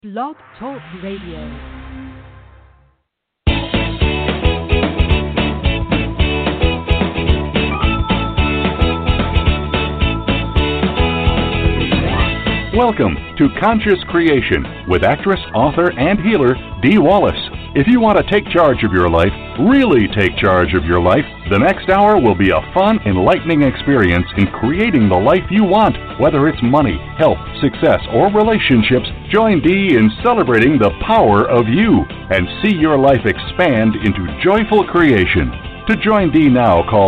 Blog Talk Radio. Welcome to Conscious Creation with actress, author, and healer Dee Wallace. If you want to take charge of your life, really take charge of your life, the next hour will be a fun, enlightening experience in creating the life you want. Whether it's money, health, success, or relationships, join Dee in celebrating the power of you and see your life expand into joyful creation. To join Dee now, call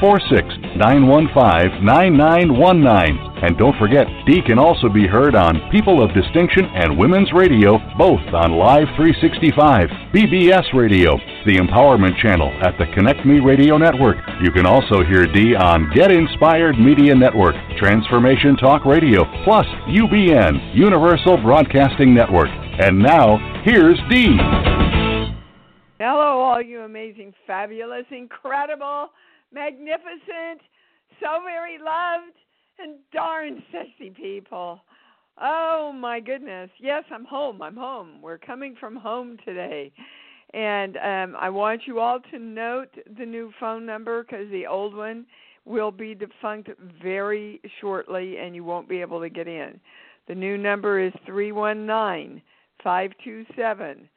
646-915-9919. And don't forget, Dee can also be heard on People of Distinction and Women's Radio, both on Live 365, BBS Radio, the Empowerment Channel at the Connect Me Radio Network. You can also hear Dee on Get Inspired Media Network, Transformation Talk Radio, plus UBN, Universal Broadcasting Network. And now, here's Dee. Hello, all you amazing, fabulous, incredible, magnificent, so very loved, and darn sexy people. Oh, my goodness. Yes, I'm home. We're coming from home today. And I want you all to note the new phone number because the old one will be defunct very shortly and you won't be able to get in. The new number is 319-527-6305.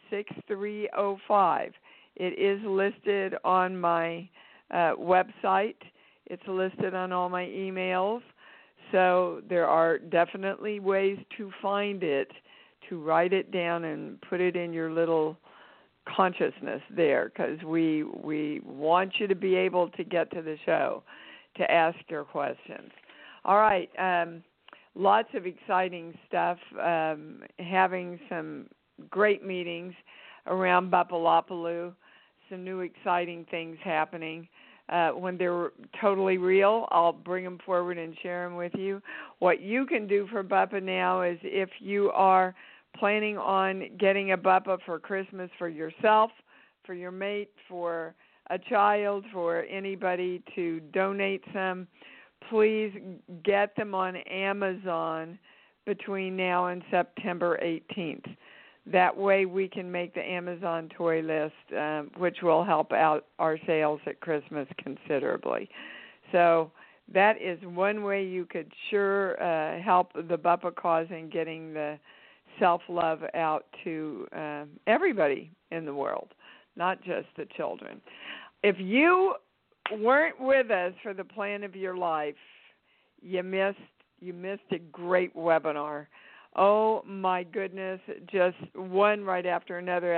It is listed on my website. It's listed on all my emails. So there are definitely ways to find it, to write it down and put it in your little consciousness there because we want you to be able to get to the show to ask your questions. All right. Lots of exciting stuff. Having some great meetings around Bapalopaloo, some new exciting things happening. When they're totally real, I'll bring them forward and share them with you. What you can do for Bappa now is if you are planning on getting a Bappa for Christmas for yourself, for your mate, for a child, for anybody to donate some, please get them on Amazon between now and September 18th. That way we can make the Amazon toy list, which will help out our sales at Christmas considerably. So that is one way you could sure help the Bappa cause in getting the self-love out to everybody in the world, not just the children. If you weren't with us for the plan of your life, you missed a great webinar. Oh, my goodness, just one right after another.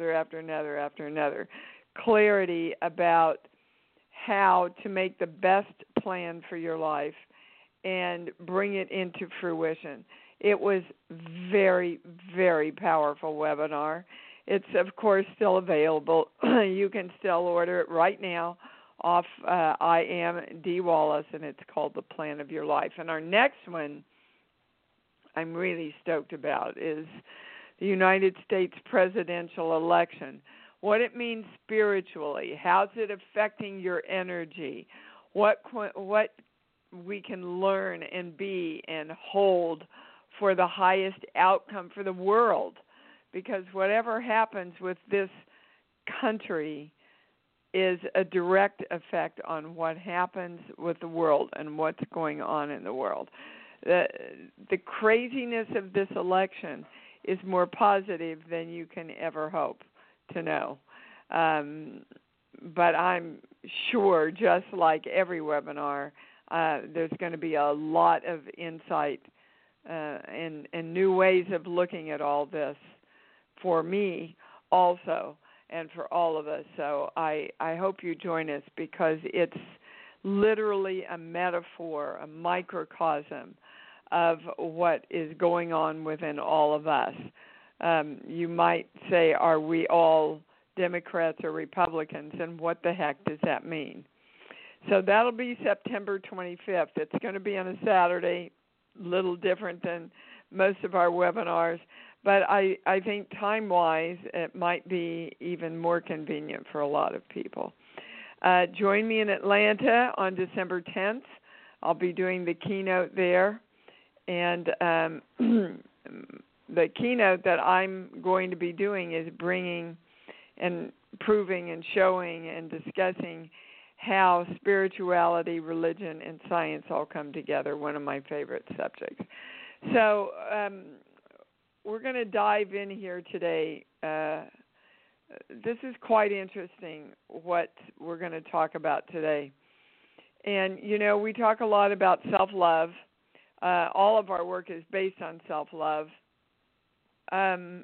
Clarity about how to make the best plan for your life and bring it into fruition. It was very, very powerful webinar. It's, of course, still available. You can still order it right now off I Am Dee Wallace, and it's called The Plan of Your Life. And our next one I'm really stoked about is the United States presidential election, what it means spiritually, how's it affecting your energy, what we can learn and be and hold for the highest outcome for the world, because whatever happens with this country is a direct effect on what happens with the world and what's going on in the world. The craziness of this election is more positive than you can ever hope to know. But I'm sure, just like every webinar, there's going to be a lot of insight and new ways of looking at all this for me also and for all of us. So I hope you join us because it's literally a metaphor, a microcosm of what is going on within all of us. You might say, are we all Democrats or Republicans, and what the heck does that mean? So that'll be September 25th. It's going to be on a Saturday, a little different than most of our webinars, but I think time-wise it might be even more convenient for a lot of people. Join me in Atlanta on December 10th. I'll be doing the keynote there. And the keynote that I'm going to be doing is bringing and proving and showing and discussing how spirituality, religion, and science all come together, one of my favorite subjects. So we're going to dive in here today. This is quite interesting what we're going to talk about today. And, you know, we talk a lot about self-love. All of our work is based on self-love. I'm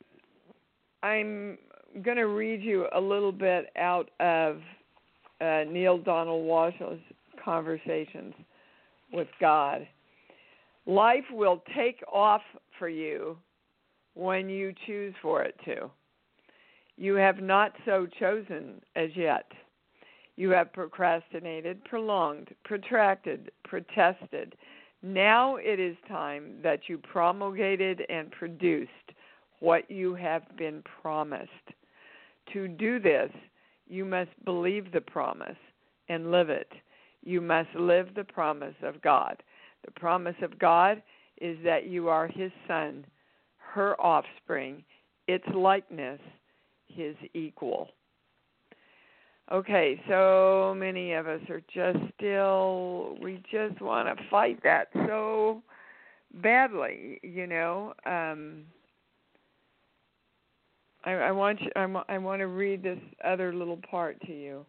going to read you a little bit out of Neale Donald Walsch's Conversations with God. Life will take off for you when you choose for it to. You have not so chosen as yet. You have procrastinated, prolonged, protracted, protested. Now it is time that you promulgated and produced what you have been promised. To do this, you must believe the promise and live it. You must live the promise of God. The promise of God is that you are His son, her offspring, its likeness, His equal. Okay, so many of us are we just want to fight that so badly, you know. I want to read this other little part to you.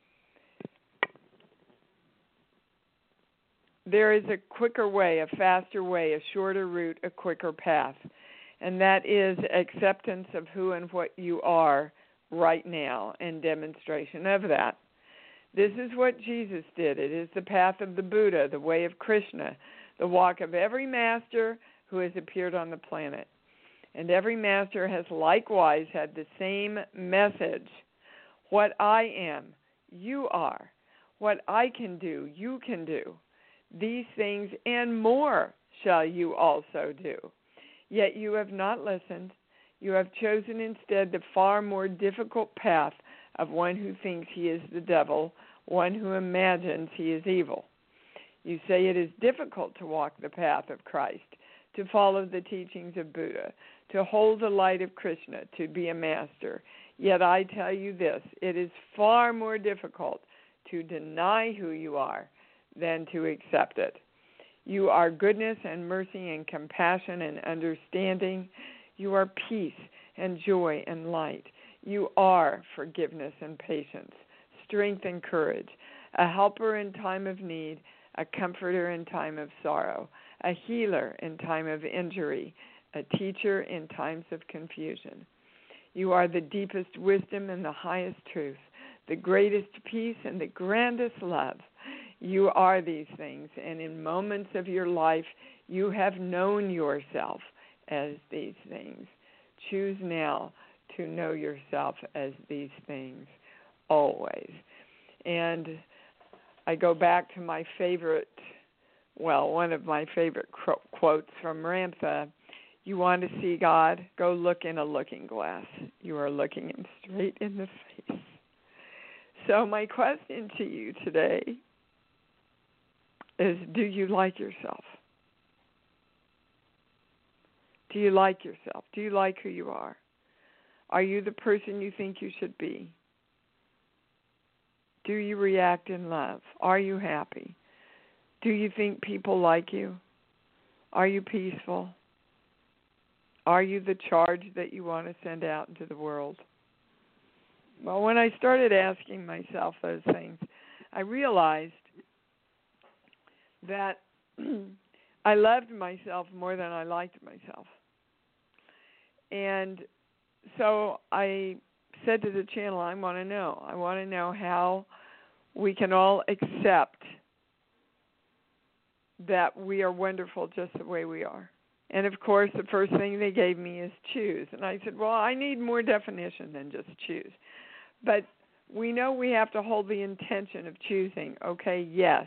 There is a quicker way, a faster way, a shorter route, a quicker path, and that is acceptance of who and what you are right now and demonstration of that. This is what Jesus did. It is the path of the Buddha, the way of Krishna, the walk of every master who has appeared on the planet. And every master has likewise had the same message. What I am, you are. What I can do, you can do. These things and more shall you also do. Yet you have not listened. You have chosen instead the far more difficult path of one who thinks he is the devil, one who imagines he is evil. You say it is difficult to walk the path of Christ, to follow the teachings of Buddha, to hold the light of Krishna, to be a master. Yet I tell you this, it is far more difficult to deny who you are than to accept it. You are goodness and mercy and compassion and understanding. You are peace and joy and light. You are forgiveness and patience, strength and courage, a helper in time of need, a comforter in time of sorrow, a healer in time of injury, a teacher in times of confusion. You are the deepest wisdom and the highest truth, the greatest peace and the grandest love. You are these things, and in moments of your life, you have known yourself as these things. Choose now to know yourself as these things always. And I go back to my favorite, one of my favorite quotes from Ramtha. You want to see God? Go look in a looking glass. You are looking him straight in the face. So my question to you today is, do you like yourself? Do you like yourself? Do you like who you are? Are you the person you think you should be? Do you react in love? Are you happy? Do you think people like you? Are you peaceful? Are you the charge that you want to send out into the world? Well, when I started asking myself those things, I realized that I loved myself more than I liked myself. And so I said to the channel, I want to know how we can all accept that we are wonderful just the way we are. And, of course, the first thing they gave me is choose. And I said, well, I need more definition than just choose. But we know we have to hold the intention of choosing. Okay, yes,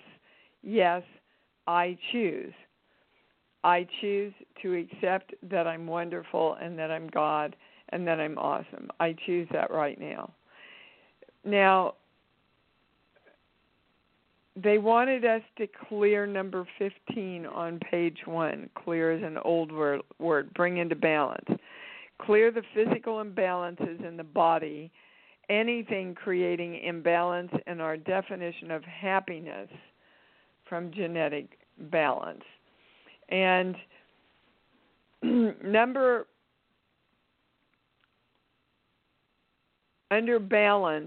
I choose. I choose to accept that I'm wonderful and that I'm God and that I'm awesome. I choose that right now. Now, they wanted us to clear number 15 on page 1. Clear is an old word. Bring into balance. Clear the physical imbalances in the body, anything creating imbalance in our definition of happiness from genetic balance. And under balance,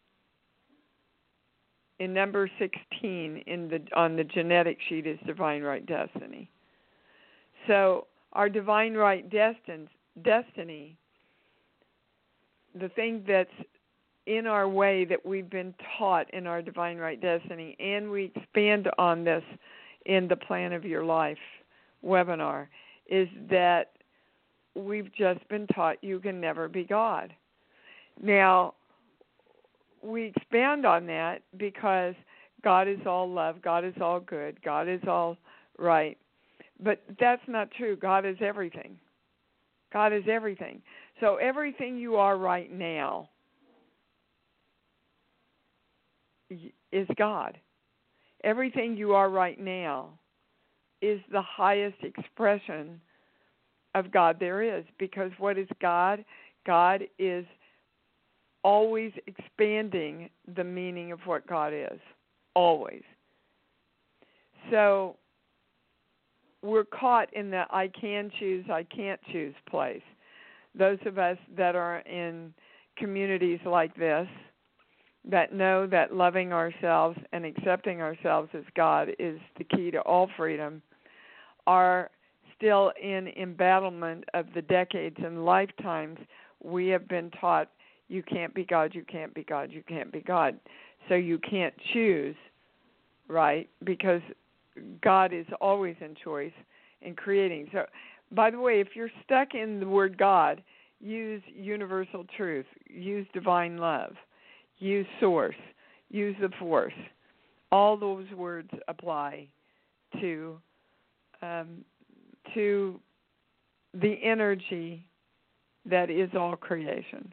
in number 16 on the genetic sheet is divine right destiny. So our divine right destiny, the thing that's in our way that we've been taught in our divine right destiny, and we expand on this in the Plan of Your Life webinar, is that we've just been taught you can never be God. Now, we expand on that because God is all love, God is all good, God is all right. But that's not true. God is everything. God is everything. So everything you are right now is God. Everything you are right now is the highest expression of God there is. Because what is God? God is always expanding the meaning of what God is. Always. So we're caught in the I can choose, I can't choose place. Those of us that are in communities like this, that know that loving ourselves and accepting ourselves as God is the key to all freedom, are still in embattlement of the decades and lifetimes we have been taught you can't be God, you can't be God, you can't be God. So you can't choose, right? Because God is always in choice in creating. So, by the way, if you're stuck in the word God, use universal truth, use divine love, use source, use the force. All those words apply to the energy that is all creation.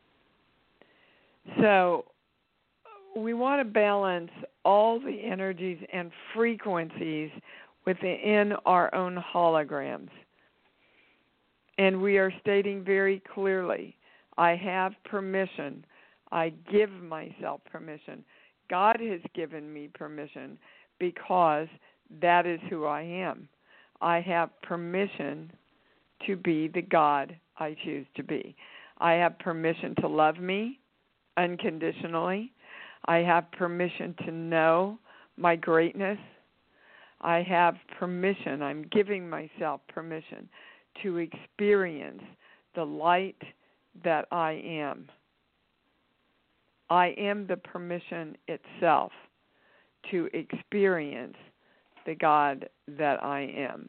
So we want to balance all the energies and frequencies within our own holograms. And we are stating very clearly, I have permission. I give myself permission. God has given me permission because that is who I am. I have permission to be the God I choose to be. I have permission to love me unconditionally. I have permission to know my greatness. I have permission, I'm giving myself permission to experience the light that I am. I am the permission itself to experience the God that I am.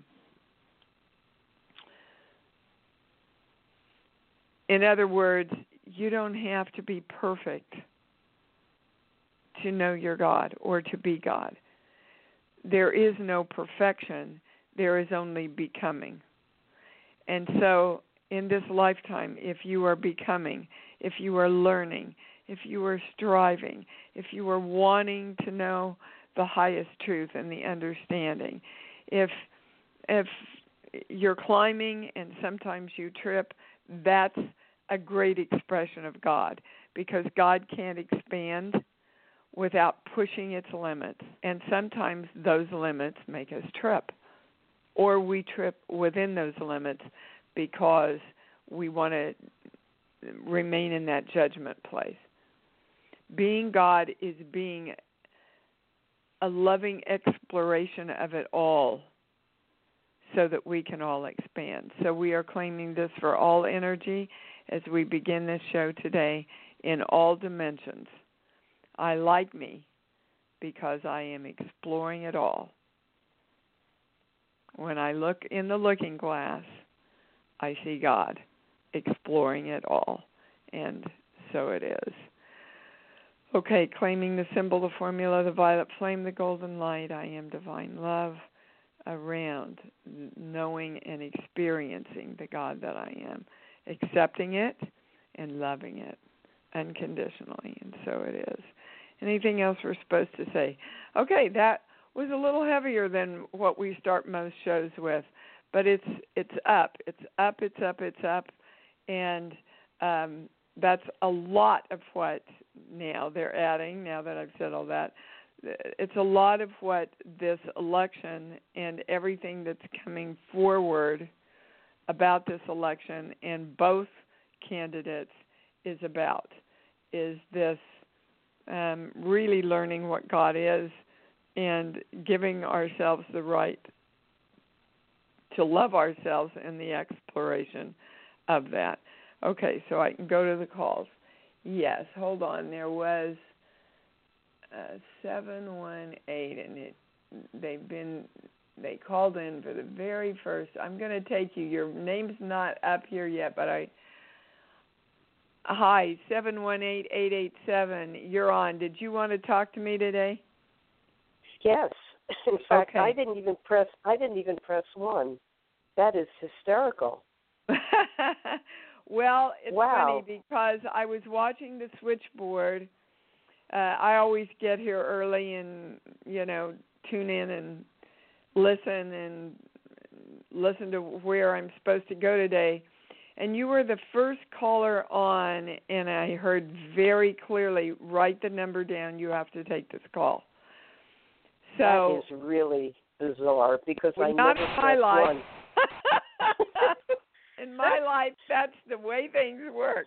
In other words, you don't have to be perfect to know your God or to be God. There is no perfection. There is only becoming. And so in this lifetime, if you are becoming, if you are learning, if you are striving, if you are wanting to know the highest truth and the understanding, if you're climbing and sometimes you trip, that's a great expression of God, because God can't expand without pushing its limits. And sometimes those limits make us trip, or we trip within those limits because we want to remain in that judgment place. Being God is being a loving exploration of it all so that we can all expand. So we are claiming this for all energy as we begin this show today in all dimensions. I like me because I am exploring it all. When I look in the looking glass, I see God exploring it all, and so it is. Okay, claiming the symbol, the formula, the violet flame, the golden light, I am divine love around, knowing and experiencing the God that I am, accepting it and loving it unconditionally, and so it is. Anything else we're supposed to say? Okay, that was a little heavier than what we start most shows with, but it's up, and that's a lot of what now they're adding. Now that I've said all that, it's a lot of what this election and everything that's coming forward about this election and both candidates is about, is this really learning what God is and giving ourselves the right to love ourselves in the exploration of that. Okay, so I can go to the calls. Yes, hold on. There was 718, and they called in for the very first. I'm going to take you. Your name's not up here yet, but Hi, 718-887. You're on. Did you want to talk to me today? Yes. In fact, okay. I didn't even press 1. That is hysterical. Well, it's wow. funny because I was watching the switchboard. I always get here early and, tune in and listen to where I'm supposed to go today. And you were the first caller on, and I heard very clearly, write the number down, you have to take this call. So that is really bizarre because I not never in my pressed life. 1. In my life, that's the way things work.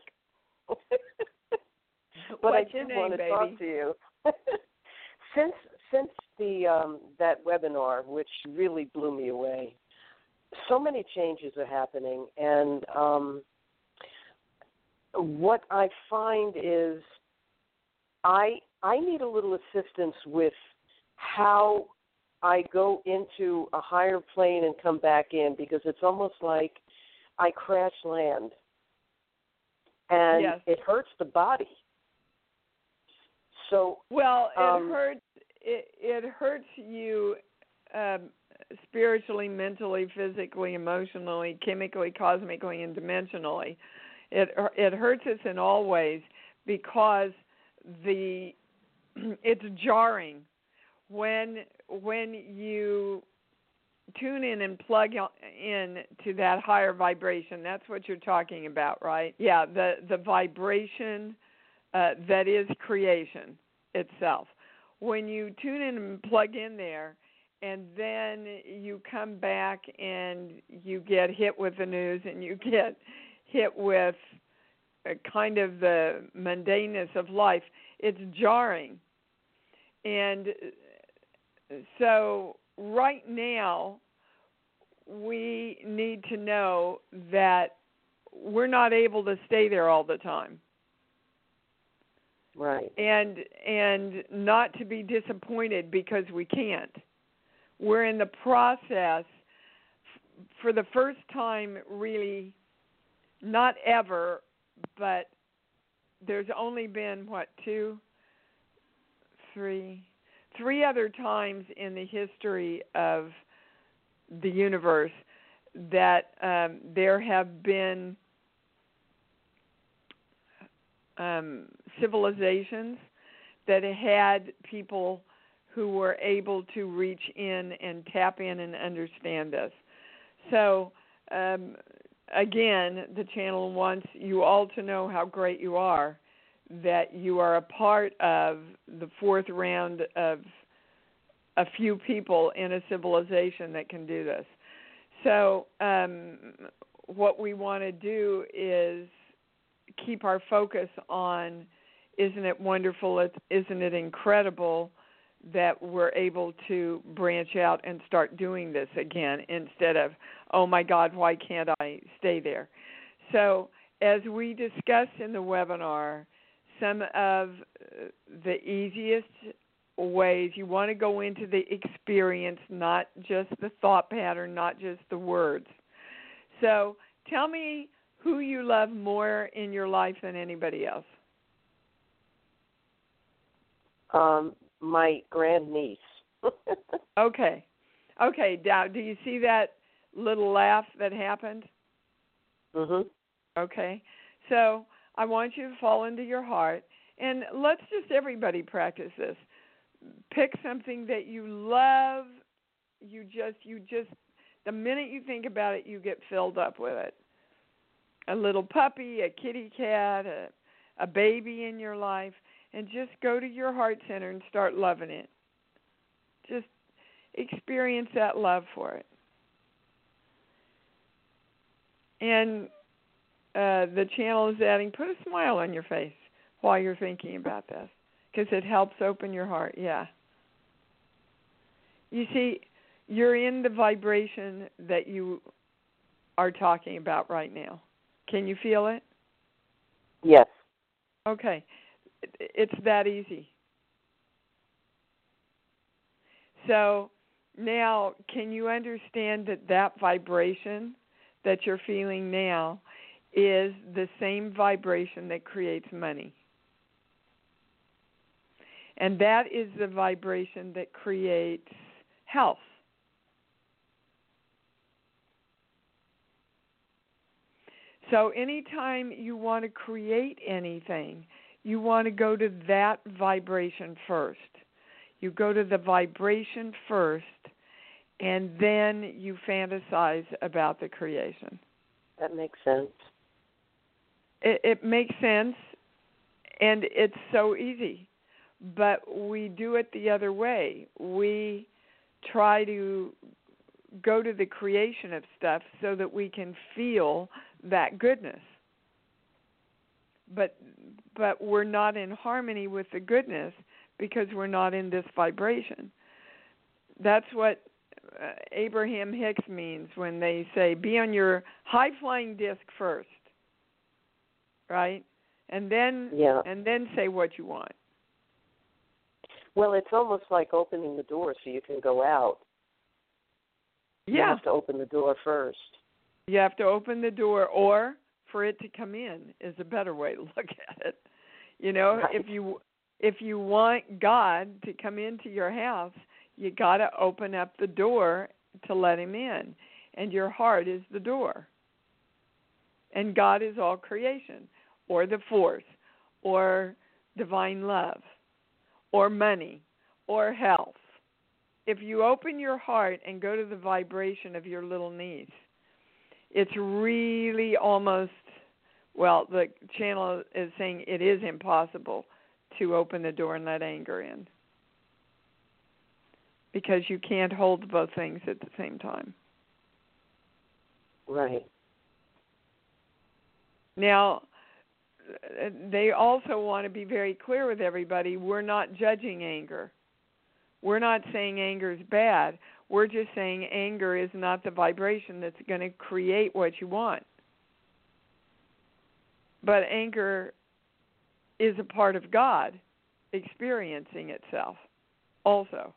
But I What's your did name, want to baby? talk to you. Since the that webinar, which really blew me away, so many changes are happening, and what I find is I need a little assistance with how I go into a higher plane and come back in, because it's almost like I crash land, and yes. It hurts the body. So well, it hurts you spiritually, mentally, physically, emotionally, chemically, cosmically, and dimensionally. It hurts us in all ways because it's jarring when you tune in and plug in to that higher vibration. That's what you're talking about, right? Yeah, the vibration that is creation itself. When you tune in and plug in there, and then you come back and you get hit with the news and you get hit with kind of the mundaneness of life, it's jarring. And so right now, we need to know that we're not able to stay there all the time. Right. And not to be disappointed because we can't. We're in the process, for the first time, really, not ever, but there's only been, three other times in the history of the universe that there have been civilizations that had people who were able to reach in and tap in and understand us. So, again, the channel wants you all to know how great you are, that you are a part of the fourth round of a few people in a civilization that can do this. So what we want to do is keep our focus on, isn't it wonderful, isn't it incredible that we're able to branch out and start doing this again instead of, oh my God, why can't I stay there? So as we discussed in the webinar, some of the easiest ways, you want to go into the experience, not just the thought pattern, not just the words. So tell me who you love more in your life than anybody else. My grandniece. Okay. Now, do you see that little laugh that happened? Mhm. Okay. So I want you to fall into your heart And let's just everybody practice this. Pick something that you love. You just the minute you think about it, you get filled up with it. A little puppy, a kitty cat, a baby in your life, and just go to your heart center and start loving it. Just experience that love for it. And the channel is adding, put a smile on your face while you're thinking about this, because it helps open your heart. Yeah. You see, you're in the vibration that you are talking about right now. Can you feel it? Yes. Okay. It's that easy. So now, can you understand that vibration that you're feeling now is the same vibration that creates money? And that is the vibration that creates health. So anytime you want to create anything, you want to go to that vibration first. You go to the vibration first, and then you fantasize about the creation. That makes sense. It makes sense, and it's so easy. But we do it the other way. We try to go to the creation of stuff so that we can feel that goodness. But we're not in harmony with the goodness because we're not in this vibration. That's what Abraham Hicks means when they say, be on your high-flying disc first, right? And then say what you want. Well, it's almost like opening the door so you can go out. Yeah. You have to open the door first. You have to open the door, or for it to come in is a better way to look at it. You know, right. if you want God to come into your house, you got to open up the door to let him in, and your heart is the door. And God is all creation, or the force, or divine love, or money, or health. If you open your heart and go to the vibration of your little niece, it's really almost, well, the channel is saying it is impossible to open the door and let anger in, because you can't hold both things at the same time. Right. Now, they also want to be very clear with everybody, we're not judging anger. We're not saying anger is bad. We're just saying anger is not the vibration that's going to create what you want. But anger is a part of God experiencing itself also.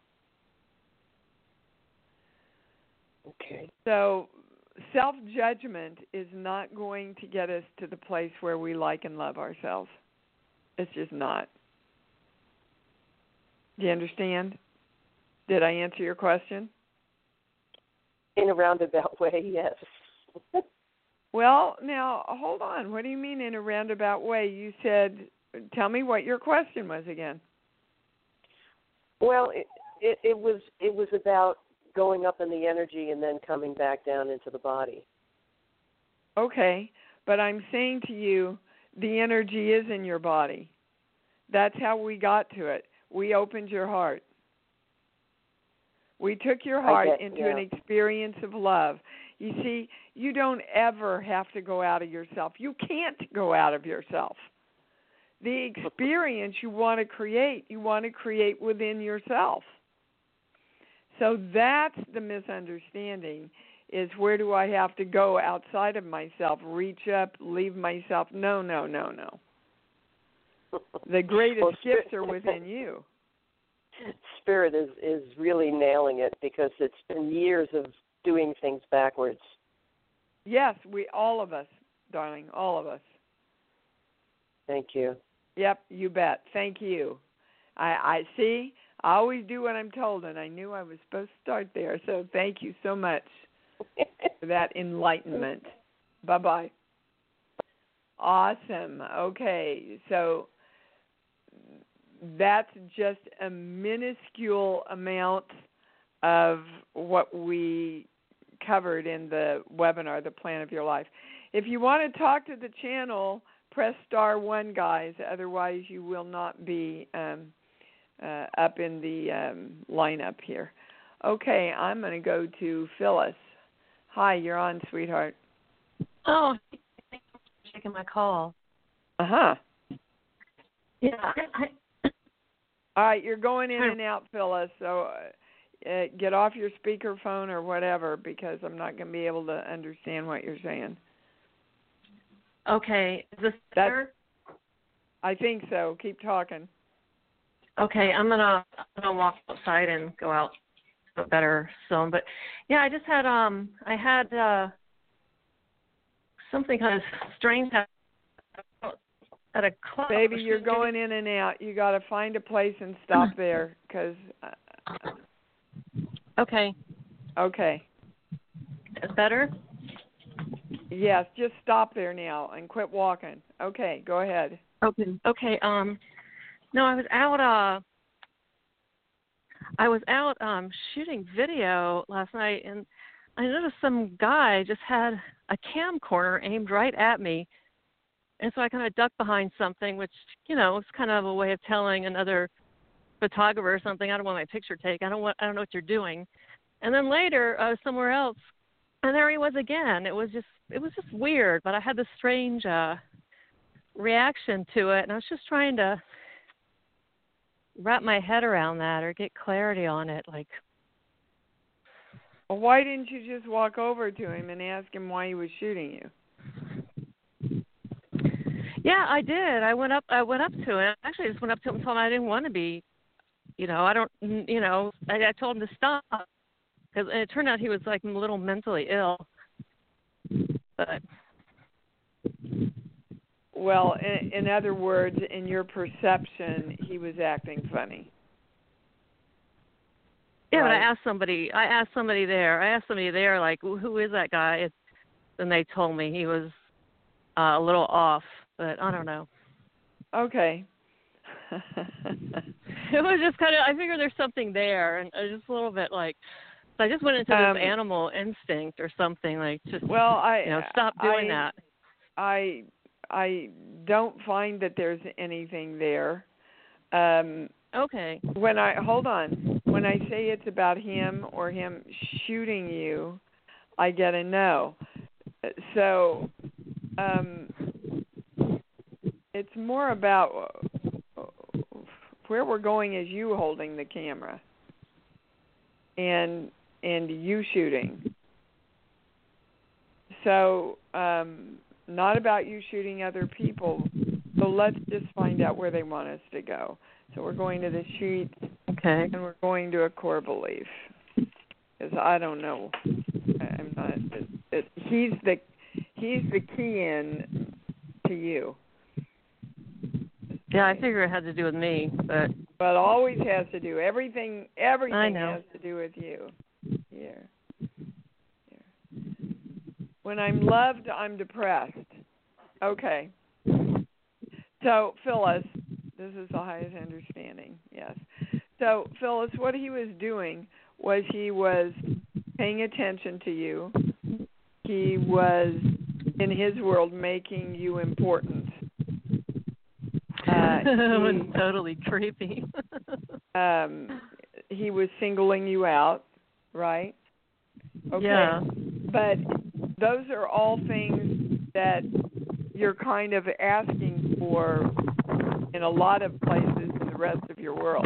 Okay. So self-judgment is not going to get us to the place where we like and love ourselves. It's just not. Do you understand? Did I answer your question? In a roundabout way, yes. Well, now, hold on. What do you mean in a roundabout way? You said, tell me what your question was again. Well, it was about going up in the energy and then coming back down into the body. Okay, but I'm saying to you, the energy is in your body. That's how we got to it. We opened your heart. We took your heart into an experience of love. You see, you don't ever have to go out of yourself. You can't go out of yourself. The experience you want to create within yourself. So that's the misunderstanding, is where do I have to go outside of myself, reach up, leave myself? No. The greatest gifts are within you. Spirit is really nailing it, because it's been years of doing things backwards. Yes, all of us, darling, all of us. Thank you. Yep, you bet. Thank you. I see. I always do what I'm told, and I knew I was supposed to start there. So thank you so much for that enlightenment. Bye-bye. Awesome. Okay, so that's just a minuscule amount of what we covered in the webinar, The Plan of Your Life. If you want to talk to the channel, press *1, guys. Otherwise, you will not be up in the lineup here. Okay, I'm going to go to Phyllis. Hi, you're on, sweetheart. Oh, thanks for taking my call. Uh-huh. Yeah. All right, you're going in and out, Phyllis, so get off your speakerphone or whatever, because I'm not going to be able to understand what you're saying. Okay. Is this better? I think so. Keep talking. Okay, I'm gonna walk outside and go out to a better zone. But yeah, I just had something kind of strange at a club. Baby, you're going in and out. You got to find a place and stop there, because. Okay. Okay. Is better? Yes, just stop there now and quit walking. Okay, go ahead. Okay. No, I was out shooting video last night, and I noticed some guy just had a camcorder aimed right at me, and so I kind of ducked behind something, which was kind of a way of telling another photographer or something, I don't want my picture taken. I don't know what you're doing. And then later, I was somewhere else, and there he was again. It was just weird, but I had this strange reaction to it, and I was just trying to wrap my head around that or get clarity on it. Well, why didn't you just walk over to him and ask him why he was shooting you? Yeah, I did. I went up to him. Actually, I just went up to him and told him I didn't want to be. I told him to stop, because it turned out he was a little mentally ill. But well, in other words, in your perception, he was acting funny. Yeah, right? But I asked somebody there, who is that guy? And they told me he was a little off, but I don't know. Okay. It was just kind of, I figured there's something there, and I was just a little bit so I just went into this animal instinct or something, stop doing that. I don't find that there's anything there. Okay. When I say it's about him or him shooting you, I get a no. So it's more about where we're going is you holding the camera and you shooting. So not about you shooting other people. So let's just find out where they want us to go. So we're going to the sheet, okay, and we're going to a core belief. Because I don't know, I'm not. He's the key in to you. Yeah, I figure it had to do with me, but always has to do everything I know. has to do with you. Here. When I'm loved, I'm depressed. Okay. So, Phyllis, this is the highest understanding, yes. So, Phyllis, what he was doing was he was paying attention to you. He was, in his world, making you important. It was totally creepy. He was singling you out, right? Okay. Yeah. But those are all things that you're kind of asking for in a lot of places in the rest of your world.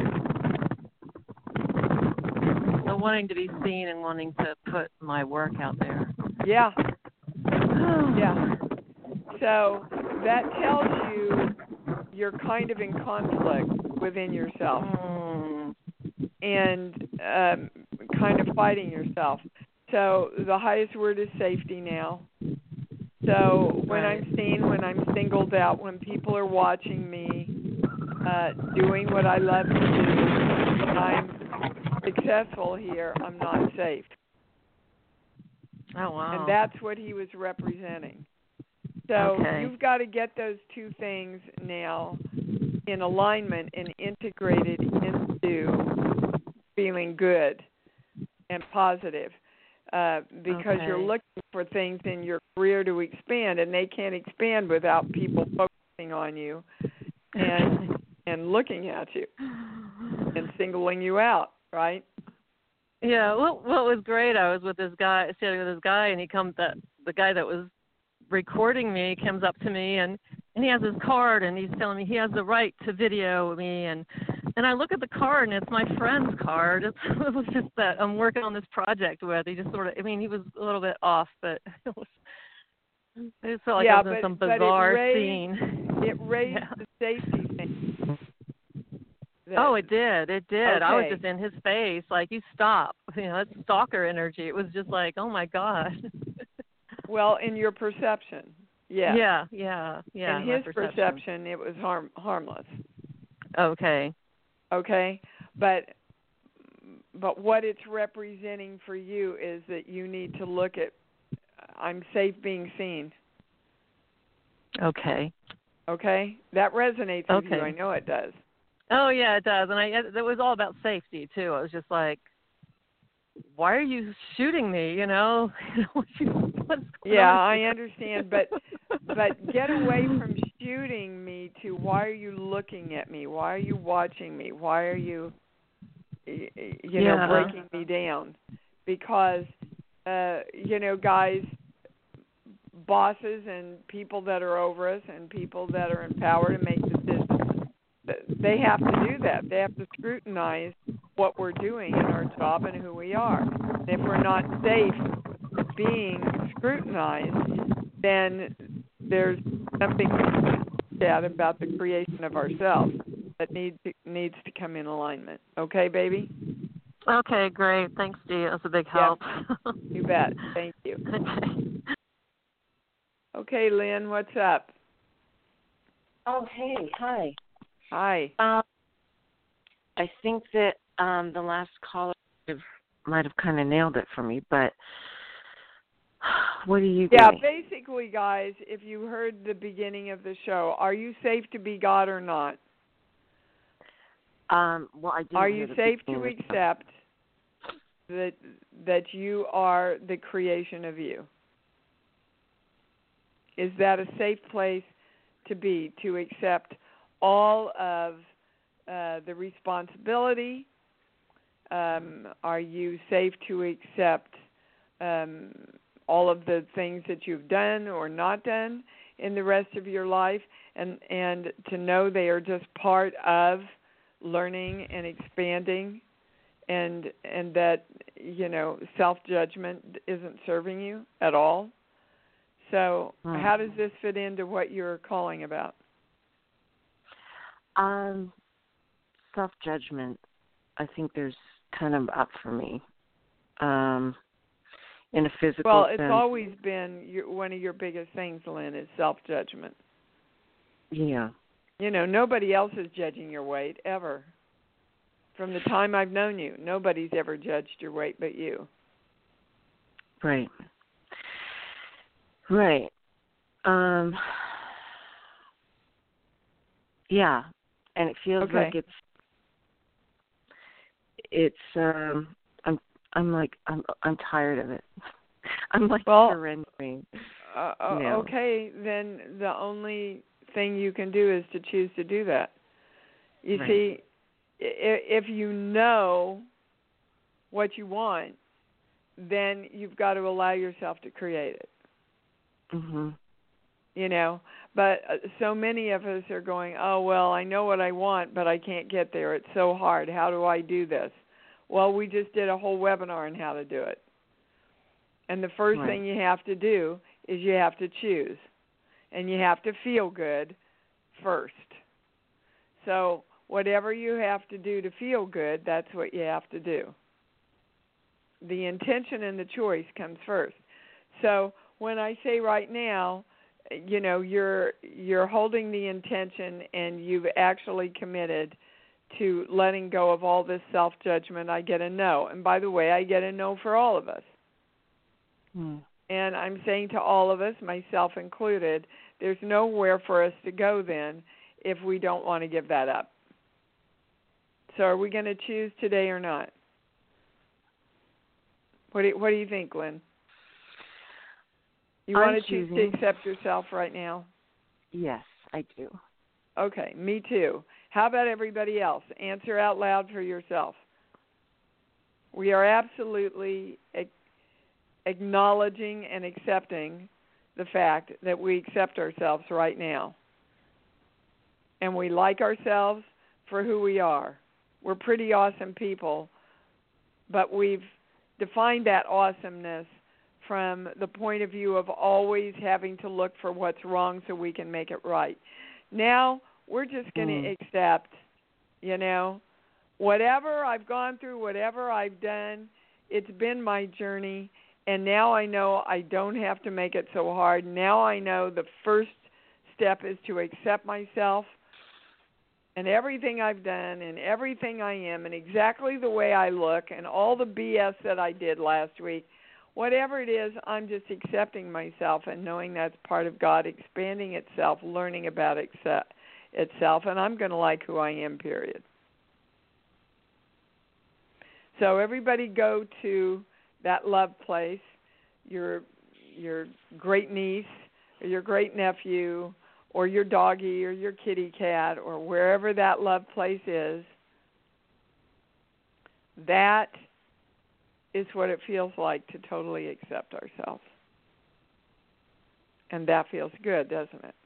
So wanting to be seen and wanting to put my work out there. Yeah. Yeah. So that tells you you're kind of in conflict within yourself and kind of fighting yourself. So the highest word is safety now. So when I'm seen, when I'm singled out, when people are watching me doing what I love to do, and I'm successful here, I'm not safe. Oh, wow. And that's what he was representing. So you've got to get those two things now in alignment and integrated into feeling good and positive. Because you're looking for things in your career to expand, and they can't expand without people focusing on you and looking at you and singling you out, right? Yeah. Well, what was great, I was with this guy, sitting with this guy, and the guy that was recording me comes up to me, and he has his card, and he's telling me he has the right to video me, and I look at the card, and it's my friend's card. It was just that I'm working on this project with. He just sort of, he was a little bit off, but it just felt like I was in some bizarre scene. It raised the safety thing. It did. Okay. I was just in his face, like, you stop. That's stalker energy. It was just like, oh, my God. Well, in your perception, yeah. Yeah. In his perception, it was harmless. Okay, but what it's representing for you is that you need to look at, I'm safe being seen. Okay, that resonates with you. I know it does. Oh yeah, it does, and it was all about safety too. I was just like, why are you shooting me? What's going on? I understand, but get away from shooting me to why are you looking at me? Why are you watching me? Why are you, breaking me down? Because, guys, bosses and people that are over us and people that are in power to make decisions, they have to do that. They have to scrutinize what we're doing in our job and who we are. And if we're not safe being scrutinized, then there's something bad about the creation of ourselves that needs to come in alignment. Okay, baby? Okay, great. Thanks, Dee. That's a big help. Yeah, you bet. Thank you. Okay, Lynn, what's up? Oh, hey, hi. Hi. I think that the last caller might have kind of nailed it for me, but what are you doing? Yeah, basically, guys, if you heard the beginning of the show, are you safe to be God or not? Well, I do. Are you safe to accept that you are the creation of you? Is that a safe place to be, to accept all of the responsibility? Are you safe to accept all of the things that you've done or not done in the rest of your life, and to know they are just part of learning and expanding, and that self-judgment isn't serving you at all? So how does this fit into what you're calling about? Self-judgment, I think there's kind of up for me. In a physical Well, sense. it's always been one of your biggest things, Lynn, is self-judgment. Yeah. Nobody else is judging your weight, ever. From the time I've known you, nobody's ever judged your weight but you. Right. Yeah, and it feels like I'm tired of it. I'm surrendering. Okay, then the only thing you can do is to choose to do that. You see, if you know what you want, then you've got to allow yourself to create it. Mhm. But so many of us are going, oh, well, I know what I want, but I can't get there. It's so hard. How do I do this? Well, we just did a whole webinar on how to do it. And the first thing you have to do is you have to choose. And you have to feel good first. So whatever you have to do to feel good, that's what you have to do. The intention and the choice comes first. So when I say right now, you're holding the intention and you've actually committed to letting go of all this self-judgment, I get a no. And by the way, I get a no for all of us. And I'm saying to all of us, myself included, there's nowhere for us to go then if we don't want to give that up. So are we going to choose today or not? What do you think, Glenn? You want to choose to accept yourself right now? Yes, I do. Okay, me too. How about everybody else? Answer out loud for yourself. We are absolutely acknowledging and accepting the fact that we accept ourselves right now. And we like ourselves for who we are. We're pretty awesome people, but we've defined that awesomeness from the point of view of always having to look for what's wrong so we can make it right. Now, we're just going to accept, whatever I've gone through, whatever I've done, it's been my journey, and now I know I don't have to make it so hard. Now I know the first step is to accept myself and everything I've done and everything I am and exactly the way I look and all the BS that I did last week. Whatever it is, I'm just accepting myself and knowing that's part of God expanding itself, learning about itself, and I'm going to like who I am, period. So everybody go to that love place, your great niece or your great nephew or your doggy or your kitty cat or wherever that love place is. That is what it feels like to totally accept ourselves. And that feels good, doesn't it?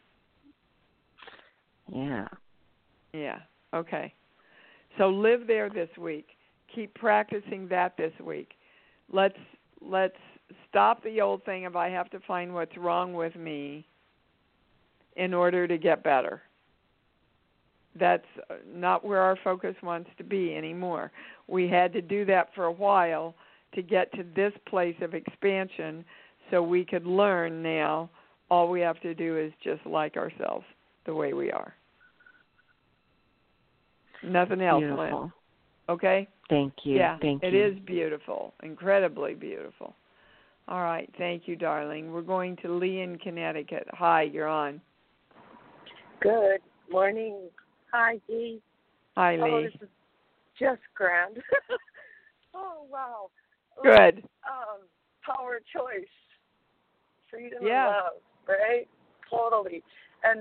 Yeah. Yeah. Okay. So live there this week. Keep practicing that this week. Let's stop the old thing of I have to find what's wrong with me in order to get better. That's not where our focus wants to be anymore. We had to do that for a while to get to this place of expansion so we could learn now all we have to do is just like ourselves the way we are. Nothing else, Beautiful. Lynn. Okay? Thank you. Yeah, Thank you. it is beautiful, incredibly beautiful. All right, thank you, darling. We're going to Lee in Connecticut. Hi, you're on. Good morning. Hi, Dee. Hi, Lee. Oh, this is just grand. Oh, wow. Good. Power choice. Freedom Yeah. and love, right? Totally. And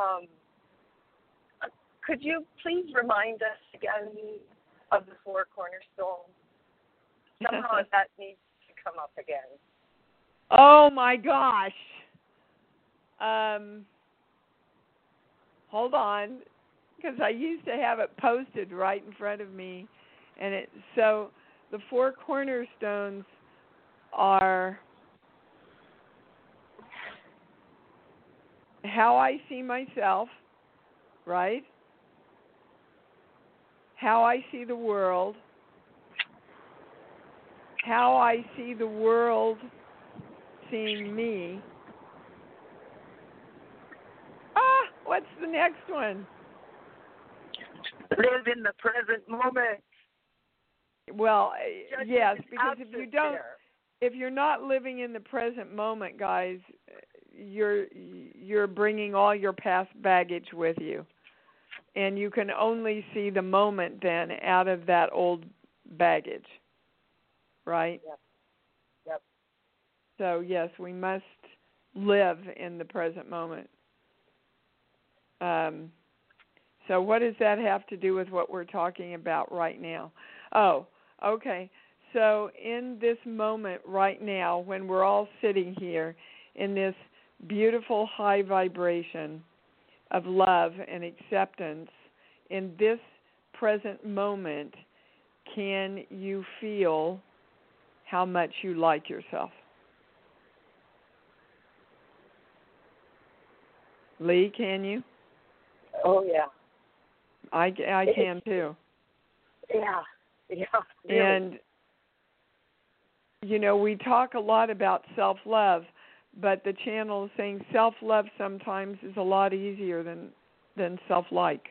could you please remind us again of the four cornerstones? Somehow that needs to come up again. Oh, my gosh. Hold on, because I used to have it posted right in front of me. And so the four cornerstones are how I see myself, right? How I see the world, how I see the world seeing me. What's the next one? Live in the present moment. Well, Judgment yes, is because if you don't, there. if you're not living in the present moment, guys, you're bringing all your past baggage with you, and you can only see the moment then out of that old baggage, right? Yep. So yes, we must live in the present moment. So what does that have to do with what we're talking about right now? Oh, okay. So in this moment right now, when we're all sitting here in this beautiful high vibration of love and acceptance, in this present moment, can you feel how much you like yourself? Lee, can you? Oh, yeah. I can too. Yeah. Really. And, we talk a lot about self-love, but the channel is saying self-love sometimes is a lot easier than self-like.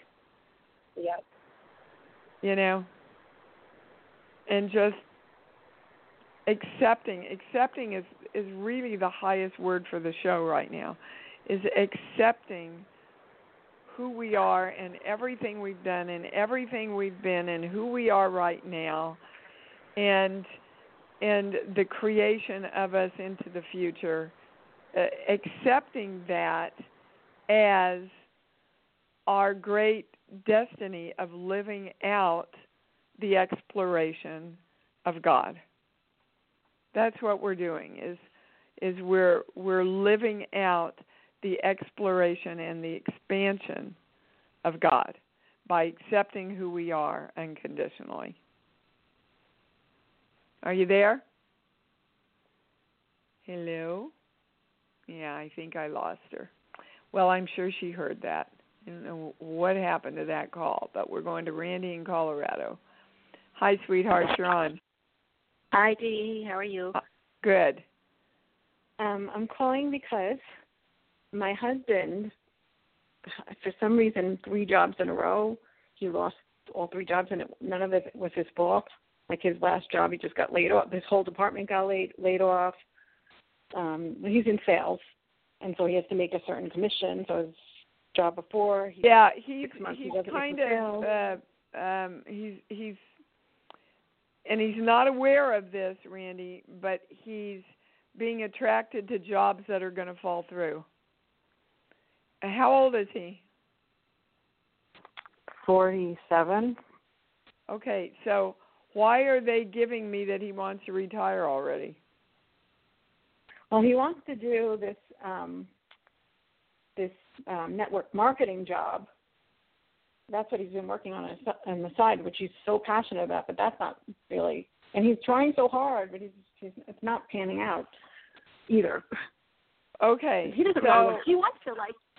Yeah. And just accepting is really the highest word for the show right now, is accepting who we are and everything we've done and everything we've been and who we are right now, and the creation of us into the future, accepting that as our great destiny of living out the exploration of God. That's what we're doing, is we're living out the exploration and the expansion of God by accepting who we are unconditionally. Are you there? Hello? Yeah, I think I lost her. Well, I'm sure she heard that. I don't know what happened to that call, but we're going to Randy in Colorado. Hi, sweetheart. You're on. Hi, Dee. How are you? Good. I'm calling because my husband, for some reason, 3 jobs in a row, he lost all 3 jobs, and none of it was his fault. Like his last job, he just got laid off. His whole department got laid off. He's in sales, and so he has to make a certain commission. So his job before, he's kind of he's and he's not aware of this, Randy, but he's being attracted to jobs that are going to fall through. How old is he? 47. Okay, so why are they giving me that he wants to retire already? Well, he wants to do this network marketing job. That's what he's been working on the side, which he's so passionate about. But that's not really, and he's trying so hard, but it's not panning out either. Okay, he doesn't know. He wants to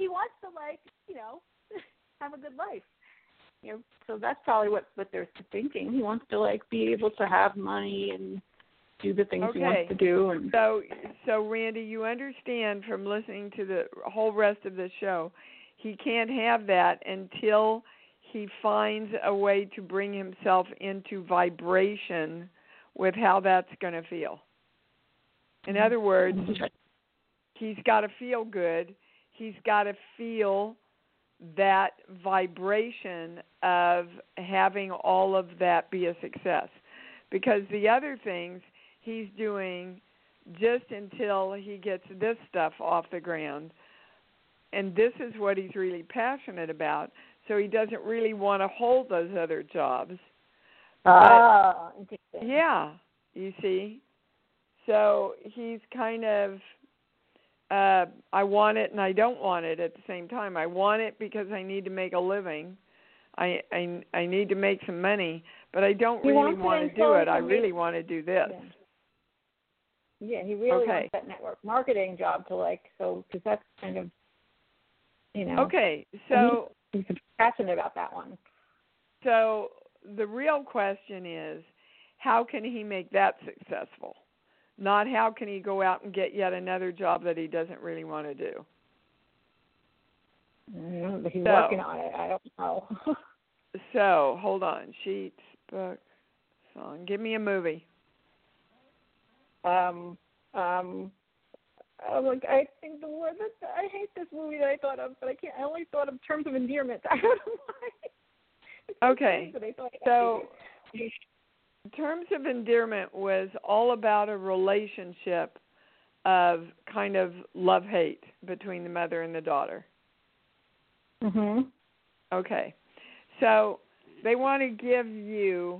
have a good life. So that's probably what they're thinking. He wants to be able to have money and do the things he wants to do. And so Randy, you understand from listening to the whole rest of the show, he can't have that until he finds a way to bring himself into vibration with how that's going to feel. In other words, he's got to feel good. He's got to feel that vibration of having all of that be a success. Because the other things he's doing just until he gets this stuff off the ground. And this is what he's really passionate about. So he doesn't really want to hold those other jobs. Interesting. Yeah, you see. So he's kind of, I want it and I don't want it at the same time. I want it because I need to make a living. I need to make some money, but I don't really want to do it. I really want to do this. Yeah, he really wants that network marketing job because that's kind of, Okay, so he's passionate about that one. So the real question is, how can he make that successful? Not how can he go out and get yet another job that he doesn't really want to do. But he's working on it. I don't know. So, hold on. Sheets, book, song. Give me a movie. I think the word that I hate this movie that I thought of, but I can't. I only thought of Terms of Endearment. I don't know why. Okay. So, Terms of Endearment was all about a relationship of kind of love-hate between the mother and the daughter. Mhm. Okay. So they want to give you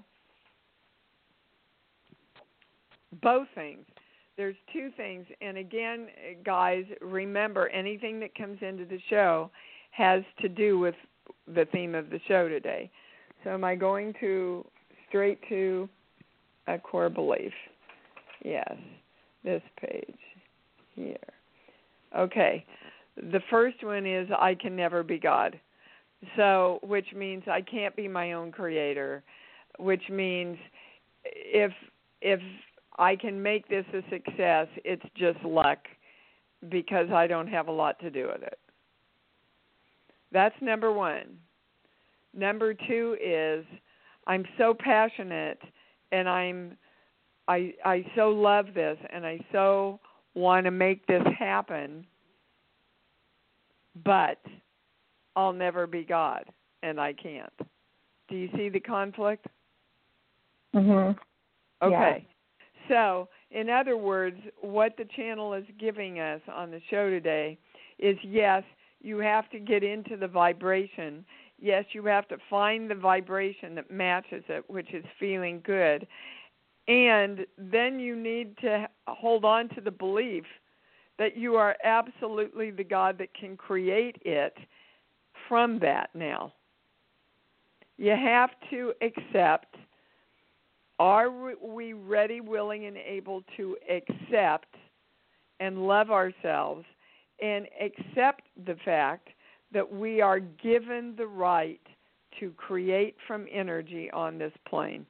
both things. There's 2 things. And again, guys, remember, anything that comes into the show has to do with the theme of the show today. So am I going straight to a core belief? Yes. This page here. Okay. The first one is I can never be God. So, which means I can't be my own creator, which means if I can make this a success, it's just luck because I don't have a lot to do with it. That's number 1. Number 2 is I'm so passionate and I so love this and I so want to make this happen, but I'll never be God, and I can't. Do you see the conflict? Mhm. Okay. Yeah. So, in other words, what the channel is giving us on the show today is, yes, you have to get into the vibration. Yes, you have to find the vibration that matches it, which is feeling good. And then you need to hold on to the belief that you are absolutely the God that can create it from that now. You have to accept, are we ready, willing, and able to accept and love ourselves and accept the fact that we are given the right to create from energy on this plane?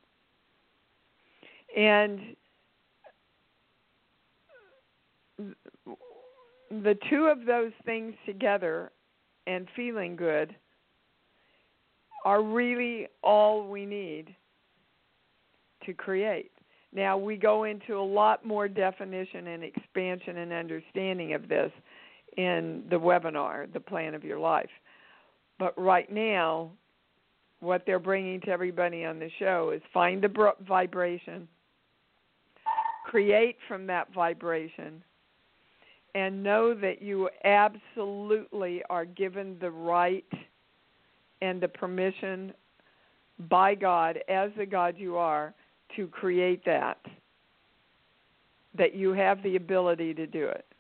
And the two of those things together and feeling good are really all we need to create. Now, we go into a lot more definition and expansion and understanding of this in the webinar, The Plan of Your Life. But right now, what they're bringing to everybody on the show is find the vibration, create from that vibration, and know that you absolutely are given the right and the permission by God, as the God you are, to create that you have the ability to do it.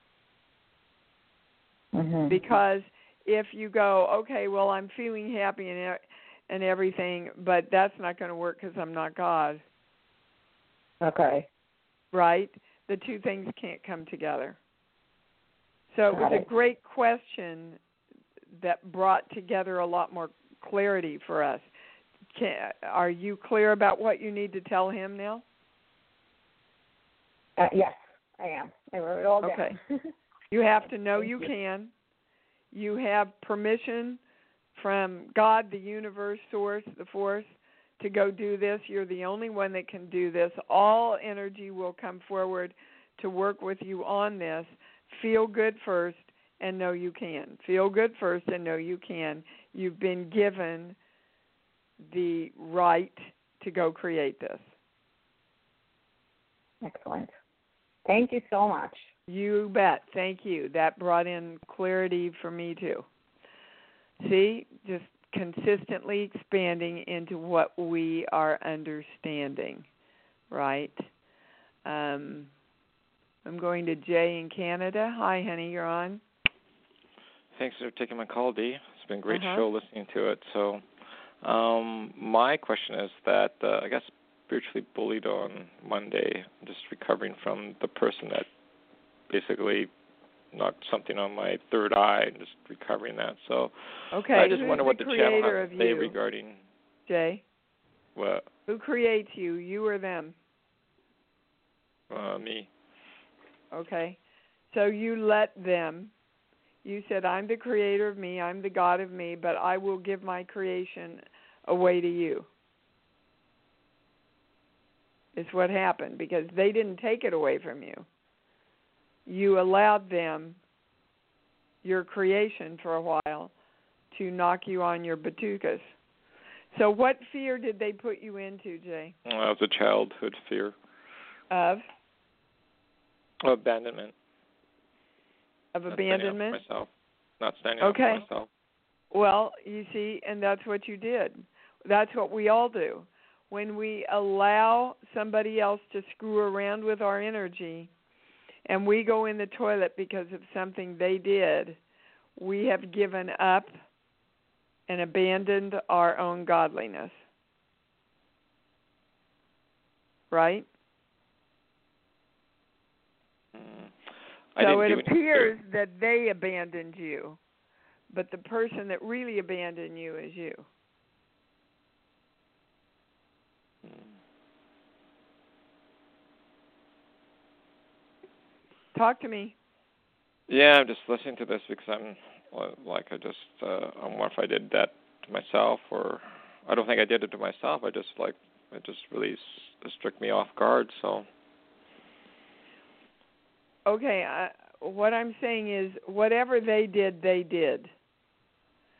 Mm-hmm. Because if you go, okay, well, I'm feeling happy and everything, but that's not going to work because I'm not God. Okay. Right? The two things can't come together. So it was a great question that brought together a lot more clarity for us. Are you clear about what you need to tell him now? Yes, I am. I wrote it all down. Okay. You have to know you can. You have permission from God, the universe, source, the force, to go do this. You're the only one that can do this. All energy will come forward to work with you on this. Feel good first and know you can. Feel good first and know you can. You've been given the right to go create this. Excellent. Thank you so much. You bet. Thank you. That brought in clarity for me too. See, just consistently expanding into what we are understanding, right? I'm going to Jay in Canada. Hi, honey, you're on. Thanks for taking my call, Dee. It's been a great show listening to it. So my question is that I got spiritually bullied on Monday. I'm just recovering from the person that basically knocked something on my third eye and just recovering that. So I just wonder what the channel has to say regarding... Jay? What? Who creates you, you or them? Me. Okay. So you let them. You said, I'm the creator of me, I'm the God of me, but I will give my creation away to you. It's what happened, because they didn't take it away from you. You allowed them, your creation for a while, to knock you on your batukas. So what fear did they put you into, Jay? It was a childhood fear. Of? Abandonment. Of abandonment? Not standing up for myself. Well, you see, and that's what you did. That's what we all do. When we allow somebody else to screw around with our energy and we go in the toilet because of something they did, we have given up and abandoned our own godliness. Right? So it appears that they abandoned you, but the person that really abandoned you is you. Talk to me. Yeah, I'm just listening to this because I'm wonder if I did that to myself, or I don't think I did it to myself. It just really struck me off guard. So. Okay, what I'm saying is, whatever they did,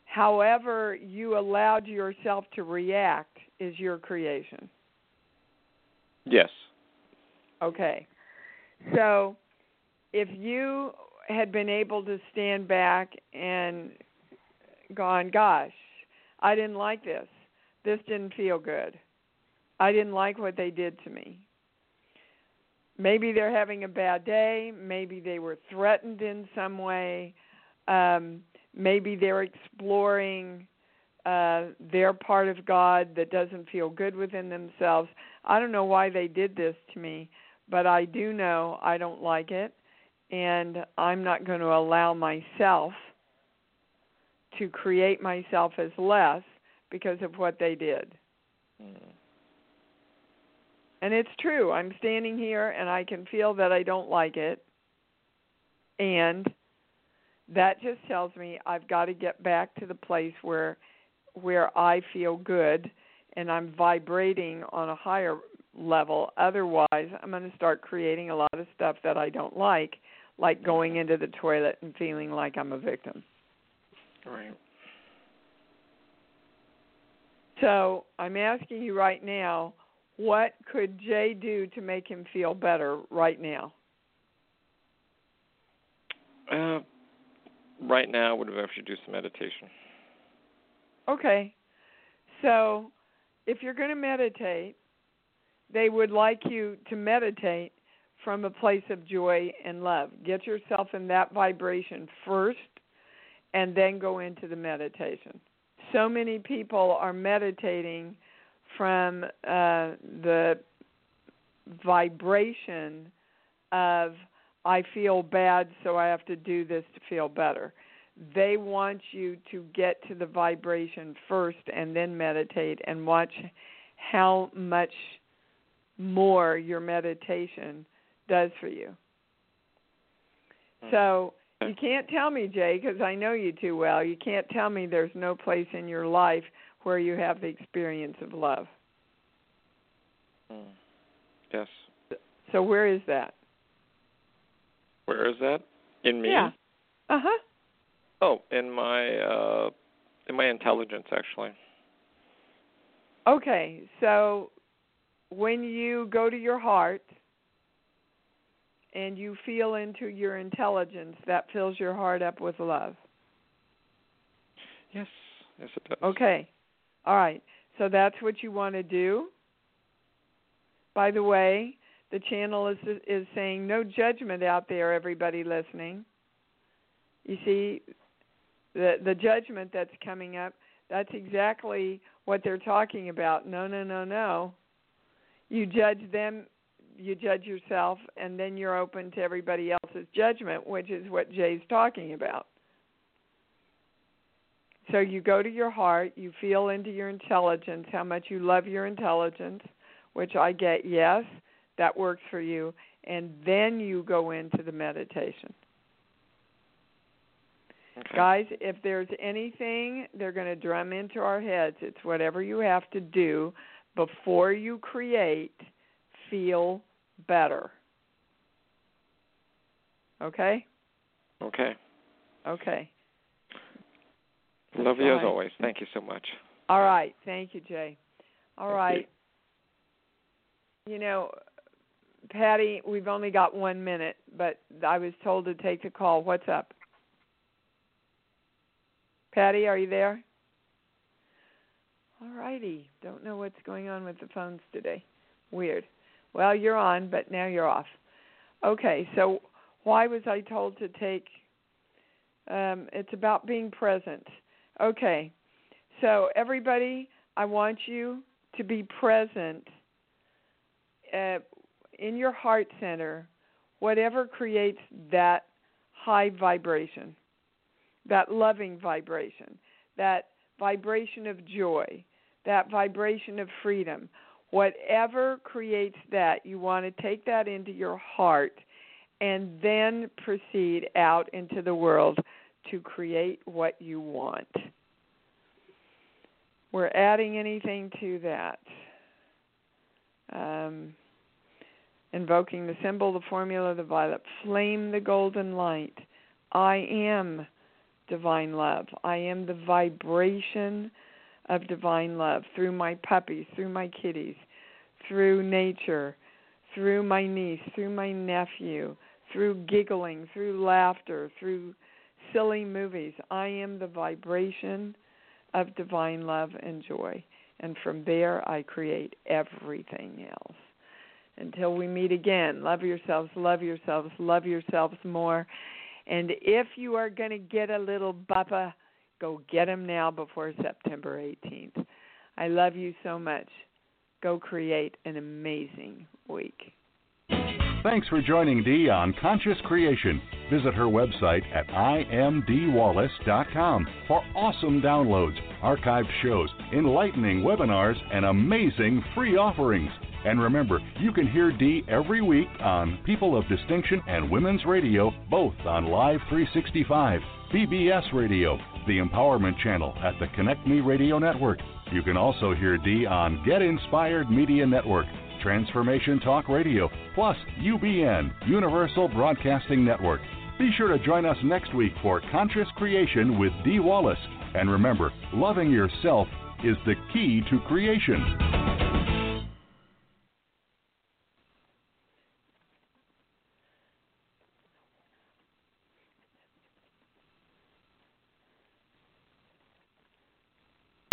however you allowed yourself to react is your creation. Yes. Okay. So if you had been able to stand back and gone, gosh, I didn't like this. This didn't feel good. I didn't like what they did to me. Maybe they're having a bad day. Maybe they were threatened in some way. Maybe they're exploring their part of God that doesn't feel good within themselves. I don't know why they did this to me, but I do know I don't like it, and I'm not going to allow myself to create myself as less because of what they did. And it's true. I'm standing here, and I can feel that I don't like it, and that just tells me I've got to get back to the place where I feel good and I'm vibrating on a higher level. Otherwise, I'm going to start creating a lot of stuff that I don't like going into the toilet and feeling like I'm a victim. Right. So I'm asking you right now, what could Jay do to make him feel better right now? Right now, I would actually do some meditation. Okay. So if you're going to meditate, they would like you to meditate from a place of joy and love. Get yourself in that vibration first and then go into the meditation. So many people are meditating from the vibration of I feel bad, so I have to do this to feel better. They want you to get to the vibration first and then meditate, and watch how much more your meditation does for you. So you can't tell me, Jay, because I know you too well, you can't tell me there's no place in your life where you have the experience of love. Yes. So where is that? Where is that? In me? Yeah. Uh-huh. Oh, in my intelligence, actually. Okay, so when you go to your heart and you feel into your intelligence, that fills your heart up with love. Yes, it does. Okay, all right. So that's what you want to do. By the way, the channel is saying no judgment out there, everybody listening. You see, the judgment that's coming up, that's exactly what they're talking about. No. You judge them, you judge yourself, and then you're open to everybody else's judgment, which is what Jay's talking about. So you go to your heart, you feel into your intelligence, how much you love your intelligence, which I get, yes, that works for you, and then you go into the meditation. Okay. Guys, if there's anything they're going to drum into our heads, it's whatever you have to do before you create, feel better. Okay? Okay. Okay. Love you as always. Thank you so much. All right. Thank you, Jay. All right. You know, Patty, we've only got 1 minute, but I was told to take the call. What's up? Patty, are you there? All righty. Don't know what's going on with the phones today. Weird. Well, you're on, but now you're off. Okay, so why was I told to take... it's about being present. Okay, so everybody, I want you to be present in your heart center, whatever creates that high vibration, that loving vibration, that vibration of joy, that vibration of freedom. Whatever creates that, you want to take that into your heart and then proceed out into the world to create what you want. We're adding anything to that. Invoking the symbol, the formula, the violet flame, the golden light. I am divine love. I am the vibration of divine love through my puppies, through my kitties, through nature, through my niece, through my nephew, through giggling, through laughter, through silly movies. I am the vibration of divine love and joy. And from there, I create everything else. Until we meet again, love yourselves, love yourselves, love yourselves more. And if you are going to get a little buppa, go get them now before September 18th. I love you so much. Go create an amazing week. Thanks for joining Dee on Conscious Creation. Visit her website at imdwallace.com for awesome downloads, archived shows, enlightening webinars, and amazing free offerings. And remember, you can hear Dee every week on People of Distinction and Women's Radio, both on Live 365, PBS Radio, the Empowerment Channel at the Connect Me Radio Network. You can also hear Dee on Get Inspired Media Network, Transformation Talk Radio, plus UBN, Universal Broadcasting Network. Be sure to join us next week for Conscious Creation with Dee Wallace. And remember, loving yourself is the key to creation.